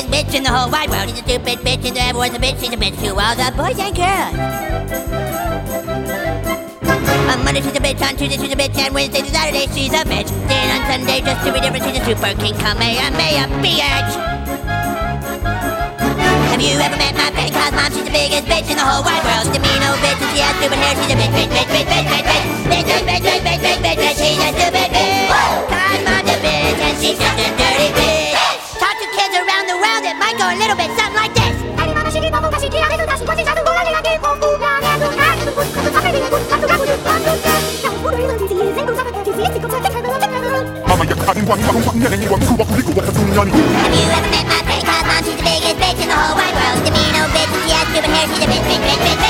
biggest bitch in the whole wide world. She's a stupid bitch, and everyone's a bitch. She's a bitch to all the boys and girls. On Monday she's a bitch, on Tuesday she's a bitch, and Wednesday to Saturday she's a bitch. Then on Sunday, just to be different, she's a super king, Kamehameha, bitch. Have you ever met my friend Cos mom? She's the biggest bitch in the whole wide world. She's a mean old bitch, and she has stupid hair. She's a bitch, bitch, bitch, bitch, bitch, bitch, bitch, bitch, bitch, bitch, bitch, bitch, bitch, bitch, bitch. She's a stupid bitch. Cos mom's a bitch, and she's just a dirty bitch. Talk to kids around the world, it might go a little bit something like this. Have you ever met my friend Cos mom? She's the biggest bitch in the whole wide world. She's a mean old bitch, and she has stupid hair. She's a bitch, bitch, bitch, bitch, bitch.